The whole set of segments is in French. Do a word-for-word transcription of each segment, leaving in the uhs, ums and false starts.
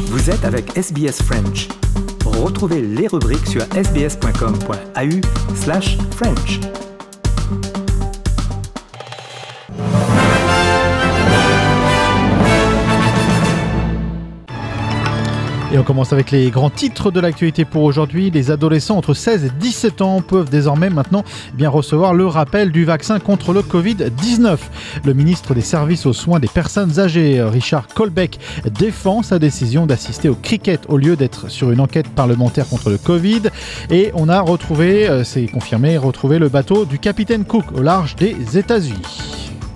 Vous êtes avec S B S French. Retrouvez les rubriques sur sbs.com.au slash French. Et on commence avec les grands titres de l'actualité pour aujourd'hui. Les adolescents entre seize et dix-sept ans peuvent désormais maintenant bien recevoir le rappel du vaccin contre le covid dix-neuf. Le ministre des Services aux soins des personnes âgées, Richard Colbeck, défend sa décision d'assister au cricket au lieu d'être sur une enquête parlementaire contre le Covid. Et on a retrouvé, c'est confirmé, retrouvé le bateau du capitaine Cook au large des États-Unis.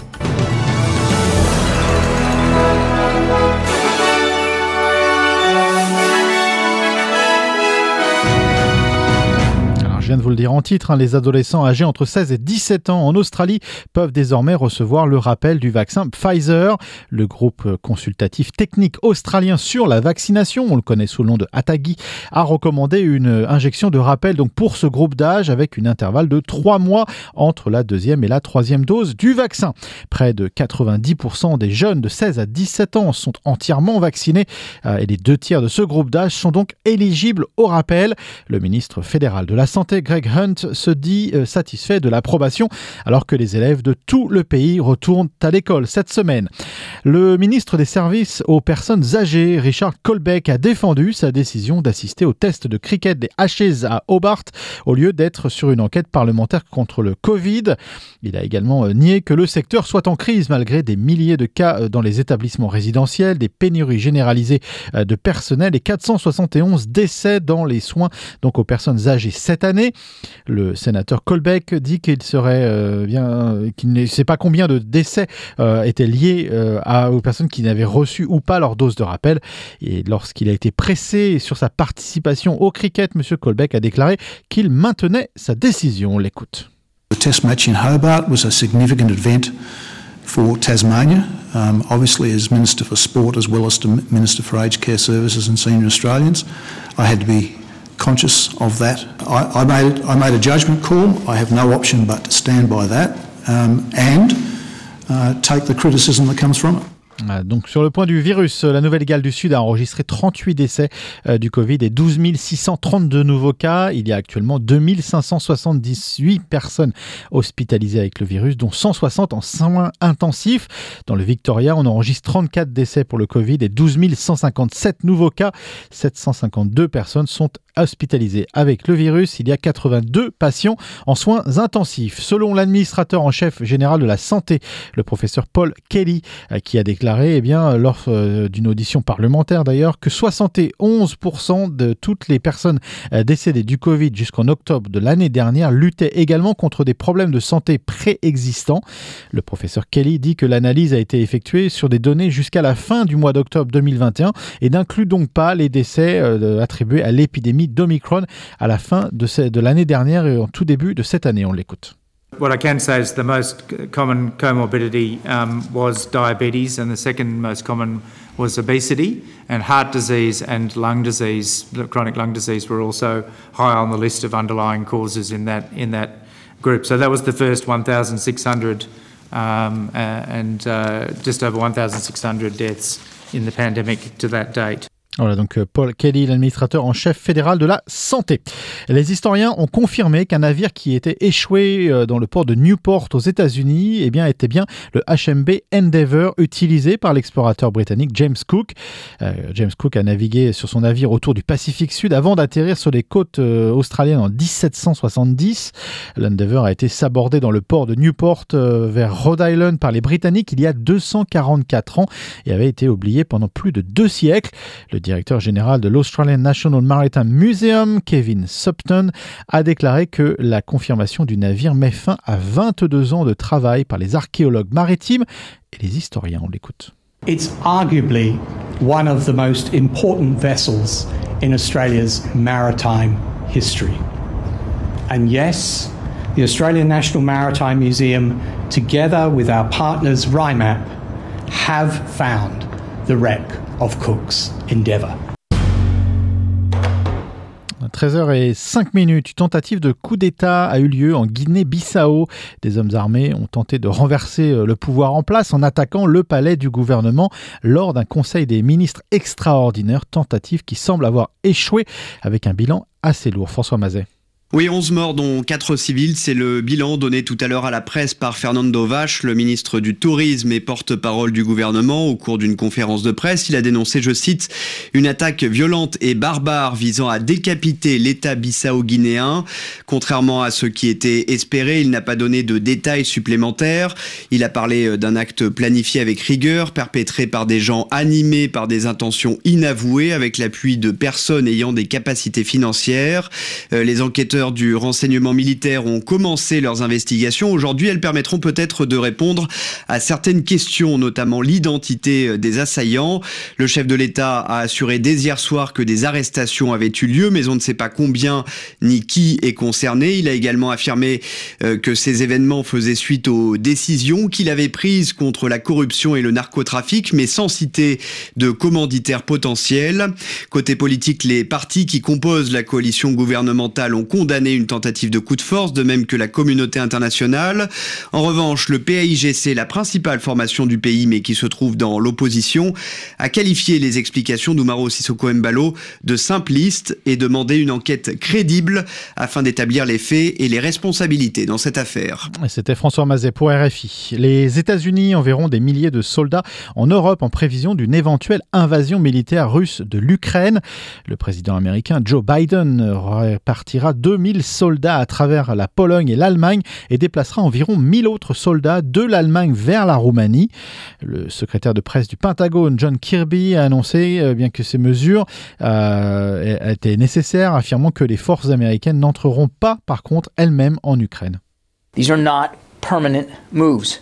Je viens de vous le dire en titre, hein, les adolescents âgés entre seize et dix-sept ans en Australie peuvent désormais recevoir le rappel du vaccin Pfizer. Le groupe consultatif technique australien sur la vaccination, on le connaît sous le nom de ATAGI, a recommandé une injection de rappel donc pour ce groupe d'âge avec une intervalle de trois mois entre la deuxième et la troisième dose du vaccin. Près de quatre-vingt-dix pour cent des jeunes de seize à dix-sept ans sont entièrement vaccinés et les deux tiers de ce groupe d'âge sont donc éligibles au rappel. Le ministre fédéral de la Santé, Greg Hunt, se dit euh, satisfait de l'approbation alors que les élèves de tout le pays retournent à l'école cette semaine. Le ministre des Services aux personnes âgées, Richard Colbeck, a défendu sa décision d'assister au test de cricket des Ashes à Hobart au lieu d'être sur une enquête parlementaire contre le Covid. Il a également euh, nié que le secteur soit en crise malgré des milliers de cas euh, dans les établissements résidentiels, des pénuries généralisées euh, de personnel et quatre cent soixante et onze décès dans les soins donc aux personnes âgées cette année. Le sénateur Colbeck dit qu'il serait euh, bien, qu'il ne sait pas combien de décès euh, étaient liés euh, à, aux personnes qui n'avaient reçu ou pas leur dose de rappel. Et lorsqu'il a été pressé sur sa participation au cricket, M. Colbeck a déclaré qu'il maintenait sa décision. On l'écoute. The test match in Hobart was a significant event for Tasmania. Um, obviously, as Minister for Sport as well as the Minister for Aged Care Services and Senior Australians, I had to be conscious of that. I, I made I made a judgment call. I have no option but to stand by that um, and uh, take the criticism that comes from it. Donc sur le point du virus, la Nouvelle-Galles du Sud a enregistré trente-huit décès euh, du Covid et douze mille six cent trente-deux nouveaux cas. Il y a actuellement deux mille cinq cent soixante-dix-huit personnes hospitalisées avec le virus, dont cent soixante en soins intensifs. Dans le Victoria, on enregistre trente-quatre décès pour le Covid et douze mille cent cinquante-sept nouveaux cas. sept cent cinquante-deux personnes sont hospitalisées avec le virus. Il y a quatre-vingt-deux patients en soins intensifs. Selon l'administrateur en chef général de la santé, le professeur Paul Kelly, euh, qui a déclaré Eh bien, lors euh, d'une audition parlementaire d'ailleurs, que soixante et onze pour cent de toutes les personnes euh, décédées du Covid jusqu'en octobre de l'année dernière luttaient également contre des problèmes de santé préexistants. Le professeur Kelly dit que l'analyse a été effectuée sur des données jusqu'à la fin du mois d'octobre deux mille vingt et un et n'inclut donc pas les décès euh, attribués à l'épidémie d'Omicron à la fin de, ce, de l'année dernière et en tout début de cette année. On l'écoute. What I can say is the most common comorbidity um, was diabetes, and the second most common was obesity, and heart disease and lung disease, chronic lung disease, were also high on the list of underlying causes in that in that group. So that was the first one thousand six hundred um, uh, and uh, just over one thousand six hundred deaths in the pandemic to that date. Voilà donc Paul Kelly, l'administrateur en chef fédéral de la santé. Les historiens ont confirmé qu'un navire qui était échoué dans le port de Newport aux États-Unis eh bien, était bien le H M B Endeavour utilisé par l'explorateur britannique James Cook. Euh, James Cook a navigué sur son navire autour du Pacifique Sud avant d'atterrir sur les côtes euh, australiennes en dix-sept cent soixante-dix. L'Endeavour a été sabordé dans le port de Newport euh, vers Rhode Island par les Britanniques il y a deux cent quarante-quatre ans et avait été oublié pendant plus de deux siècles. Le directeur général de l'Australian National Maritime Museum, Kevin Supton, a déclaré que la confirmation du navire met fin à vingt-deux ans de travail par les archéologues maritimes et les historiens. On l'écoute. It's arguably one of the most important vessels in Australia's maritime history. And yes, the Australian National Maritime Museum, together with our partners R I M A P, have found the wreck of Cook's Endeavour. treize heures zéro cinq minutes, une tentative de coup d'État a eu lieu en Guinée-Bissau. Des hommes armés ont tenté de renverser le pouvoir en place en attaquant le palais du gouvernement lors d'un conseil des ministres extraordinaire, tentative qui semble avoir échoué avec un bilan assez lourd. François Mazet. Oui, onze morts dont quatre civils, c'est le bilan donné tout à l'heure à la presse par Fernando Vach, le ministre du Tourisme et porte-parole du gouvernement. Au cours d'une conférence de presse, il a dénoncé, je cite, une attaque violente et barbare visant à décapiter l'État bissau-guinéen. Contrairement à ce qui était espéré, il n'a pas donné de détails supplémentaires. Il a parlé d'un acte planifié avec rigueur, perpétré par des gens animés par des intentions inavouées, avec l'appui de personnes ayant des capacités financières. Les enquêteurs du renseignement militaire ont commencé leurs investigations. Aujourd'hui, elles permettront peut-être de répondre à certaines questions, notamment l'identité des assaillants. Le chef de l'État a assuré dès hier soir que des arrestations avaient eu lieu, mais on ne sait pas combien ni qui est concerné. Il a également affirmé que ces événements faisaient suite aux décisions qu'il avait prises contre la corruption et le narcotrafic, mais sans citer de commanditaires potentiels. Côté politique, les partis qui composent la coalition gouvernementale ont condamné une tentative de coup de force, de même que la communauté internationale. En revanche, le P A I G C, la principale formation du pays, mais qui se trouve dans l'opposition, a qualifié les explications d'Umaro Sissoko Embalo de simplistes et demandé une enquête crédible afin d'établir les faits et les responsabilités dans cette affaire. C'était François Mazet pour R F I. Les États-Unis enverront des milliers de soldats en Europe en prévision d'une éventuelle invasion militaire russe de l'Ukraine. Le président américain Joe Biden répartira deux mille soldats à travers la Pologne et l'Allemagne et déplacera environ mille autres soldats de l'Allemagne vers la Roumanie. Le secrétaire de presse du Pentagone, John Kirby, a annoncé euh, bien que ces mesures euh, étaient nécessaires, affirmant que les forces américaines n'entreront pas, par contre, elles-mêmes en Ukraine. These are not permanent moves.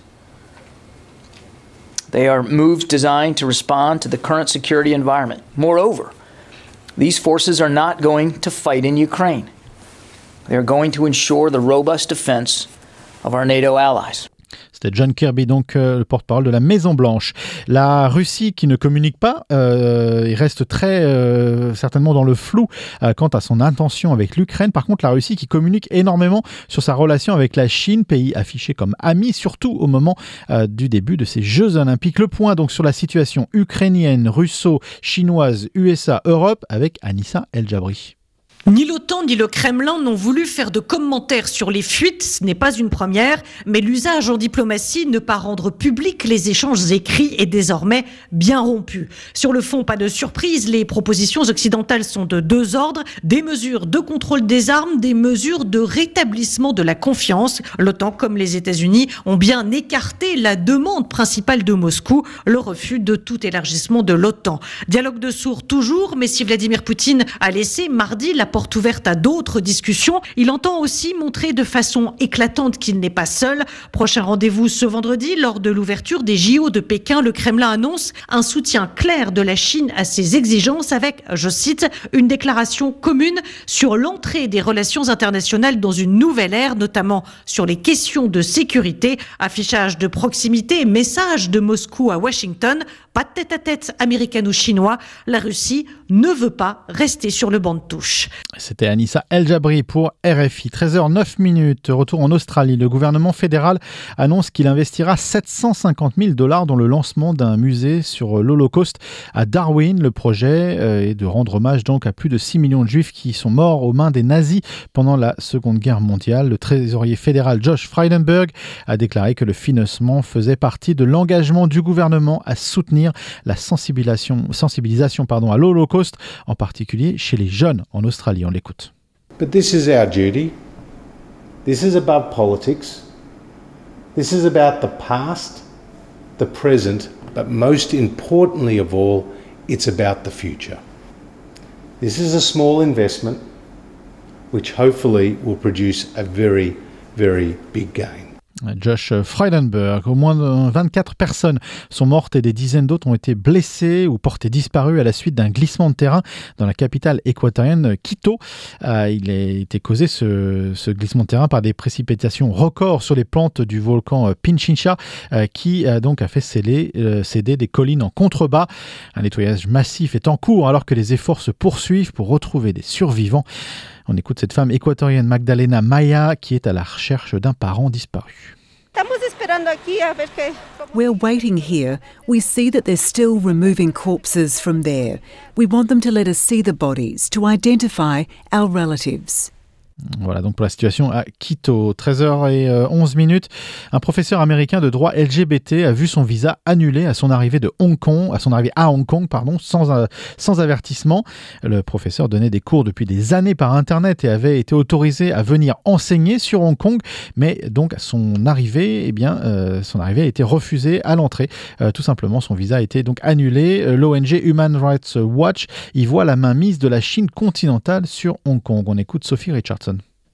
They are moves designed to respond to the current security environment. Moreover, these forces are not going to fight in Ukraine. They are going to ensure the robust defense of our NATO allies. C'était John Kirby, donc euh, le porte-parole de la Maison-Blanche. La Russie qui ne communique pas, euh, il reste très euh, certainement dans le flou euh, quant à son intention avec l'Ukraine. Par contre, la Russie qui communique énormément sur sa relation avec la Chine, pays affiché comme ami, surtout au moment euh, du début de ces Jeux Olympiques. Le point donc sur la situation ukrainienne, russo-chinoise, U S A, Europe avec Anissa El Jabri. Ni l'OTAN ni le Kremlin n'ont voulu faire de commentaires sur les fuites, ce n'est pas une première, mais l'usage en diplomatie, ne pas rendre public les échanges écrits est désormais bien rompu. Sur le fond, pas de surprise, les propositions occidentales sont de deux ordres, des mesures de contrôle des armes, des mesures de rétablissement de la confiance. L'OTAN comme les États-Unis ont bien écarté la demande principale de Moscou, le refus de tout élargissement de l'OTAN. Dialogue de sourds toujours, mais si Vladimir Poutine a laissé mardi la porte ouverte à d'autres discussions, il entend aussi montrer de façon éclatante qu'il n'est pas seul. Prochain rendez-vous ce vendredi, lors de l'ouverture des J O de Pékin, le Kremlin annonce un soutien clair de la Chine à ses exigences avec, je cite, une déclaration commune sur l'entrée des relations internationales dans une nouvelle ère, notamment sur les questions de sécurité, affichage de proximité et message de Moscou à Washington. Pas de tête-à-tête américano-chinois, la Russie ne veut pas rester sur le banc de touche. C'était Anissa El Jabri pour R F I. treize heures neuf minutes, retour en Australie. Le gouvernement fédéral annonce qu'il investira sept cent cinquante mille dollars dans le lancement d'un musée sur l'Holocauste à Darwin. Le projet est de rendre hommage donc à plus de six millions de juifs qui sont morts aux mains des nazis pendant la Seconde Guerre mondiale. Le trésorier fédéral Josh Frydenberg a déclaré que le financement faisait partie de l'engagement du gouvernement à soutenir la sensibilisation, sensibilisation pardon, à l'Holocauste, en particulier chez les jeunes en Australie. On l'écoute. But this is our duty. This is above politics. This is about the past, the present, but most importantly of all, it's about the future. This is a small investment which hopefully will produce a very, very big gain. Josh Frydenberg. Au moins vingt-quatre personnes sont mortes et des dizaines d'autres ont été blessées ou portées disparues à la suite d'un glissement de terrain dans la capitale équatorienne Quito. Euh, il a été causé ce, ce glissement de terrain par des précipitations records sur les pentes du volcan Pichincha euh, qui a donc a fait céder, euh, céder des collines en contrebas. Un nettoyage massif est en cours alors que les efforts se poursuivent pour retrouver des survivants. On écoute cette femme équatorienne Magdalena Maya qui est à la recherche d'un parent disparu. We're waiting here. We see that they're still removing corpses from there. We want them to let us see the bodies to identify our relatives. Voilà donc pour la situation à Quito. treize heures onze minutes. Un professeur américain de droit L G B T a vu son visa annulé à son arrivée de Hong Kong, à son arrivée à Hong Kong, pardon, sans, euh, sans avertissement. Le professeur donnait des cours depuis des années par Internet et avait été autorisé à venir enseigner sur Hong Kong, mais donc à son arrivée, eh bien, euh, son arrivée a été refusée à l'entrée. Euh, tout simplement, son visa a été donc annulé. L'O N G Human Rights Watch y voit la mainmise de la Chine continentale sur Hong Kong. On écoute Sophie Richardson.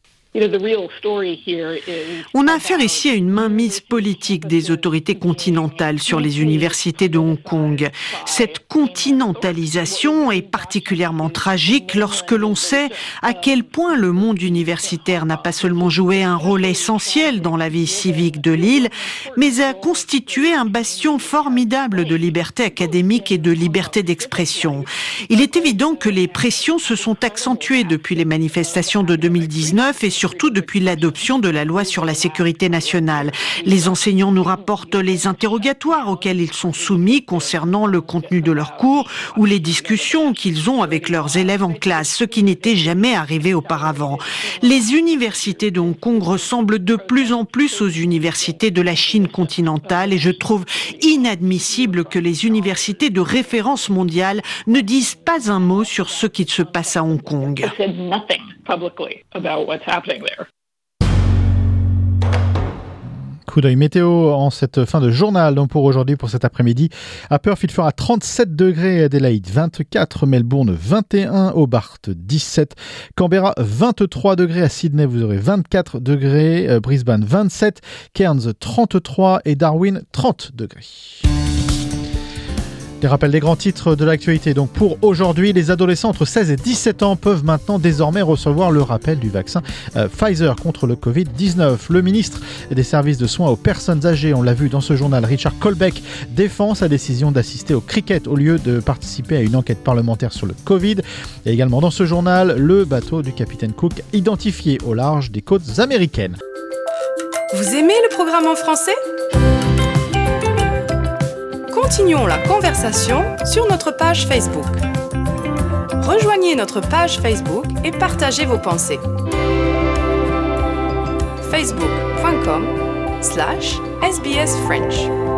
On a affaire ici à une mainmise politique des autorités continentales sur les universités de Hong Kong. Cette continentalisation est particulièrement tragique lorsque l'on sait à quel point le monde universitaire n'a pas seulement joué un rôle essentiel dans la vie civique de l'île, mais a constitué un bastion formidable de liberté académique et de liberté d'expression. Il est évident que les pressions se sont accentuées depuis les manifestations de deux mille dix-neuf et surtout depuis l'adoption de la loi sur la sécurité nationale. Les enseignants nous rapportent les interrogatoires auxquels ils sont soumis concernant le contenu de leurs cours ou les discussions qu'ils ont avec leurs élèves en classe, ce qui n'était jamais arrivé auparavant. Les universités de Hong Kong ressemblent de plus en plus aux universités de la Chine continentale et je trouve inadmissible que les universités de référence mondiale ne disent pas un mot sur ce qui se passe à Hong Kong. Coup d'œil météo en cette fin de journal. Donc pour aujourd'hui, pour cet après-midi, à Perth, il fera trente-sept degrés, Adélaïde vingt-quatre, Melbourne vingt et un, Hobart dix-sept, Canberra vingt-trois degrés, à Sydney vous aurez vingt-quatre degrés, Brisbane vingt-sept, Cairns trente-trois et Darwin trente degrés. Les rappels des grands titres de l'actualité. Donc pour aujourd'hui, les adolescents entre seize et dix-sept ans peuvent maintenant désormais recevoir le rappel du vaccin euh, Pfizer contre le covid dix-neuf. Le ministre des services de soins aux personnes âgées, on l'a vu dans ce journal, Richard Colbeck, défend sa décision d'assister au cricket au lieu de participer à une enquête parlementaire sur le Covid. Et également dans ce journal, le bateau du capitaine Cook identifié au large des côtes américaines. Vous aimez le programme en français ? Continuons la conversation sur notre page Facebook. Rejoignez notre page Facebook et partagez vos pensées. facebook.com slash SBS French.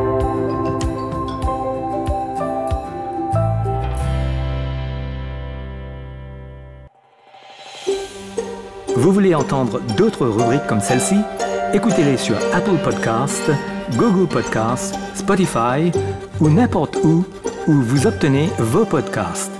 Vous voulez entendre d'autres rubriques comme celle-ci? Écoutez-les sur Apple Podcasts, Google Podcasts, Spotify ou n'importe où où vous obtenez vos podcasts.